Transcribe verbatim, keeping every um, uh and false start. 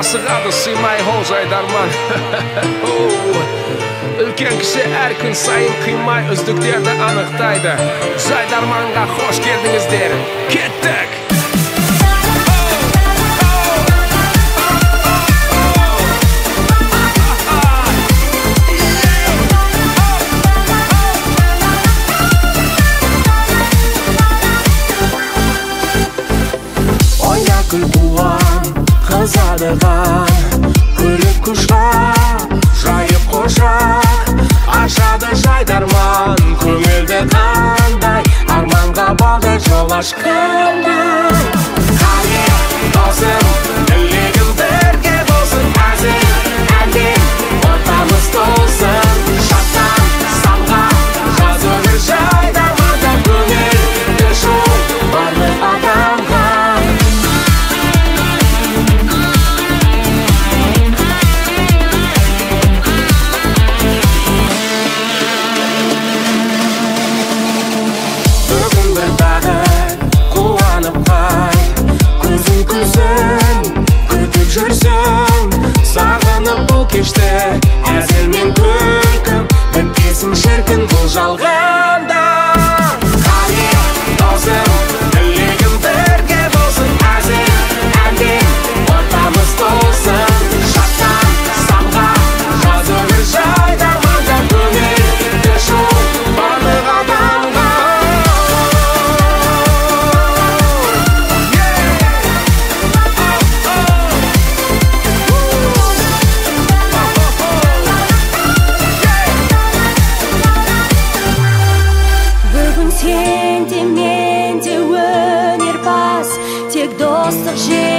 асығады сыймай ол жайдарман. Үлкен кіші әр күн сайын қимай үздіктерді анықтайды. Жайдарманға қош келдіңіздер, кеттік! Ойна күл буған, қызадыған, күліп құшқа, жайып қошақ, ашады жайдарман, көңілді қандай, арманға балды жол ашқандай. Қане, досым, тілегім бірге болсын, әзір, әлден, ортамыз толсын, шаттан, самға, жаз өмір жайдарманда көңілді жол, барлық адамға. Сағынып бұл кешті әзілмен күлкім біткесін шіркін бұл жалғанда. Қане, досым, тілегім бірге болсын, әзір, әлден, ортамыз толсын, шаттан, самға, жаз өмір жайдарманда көңілді жол, барлық адамға. Сен де мен де өнерпаз, тек достық жер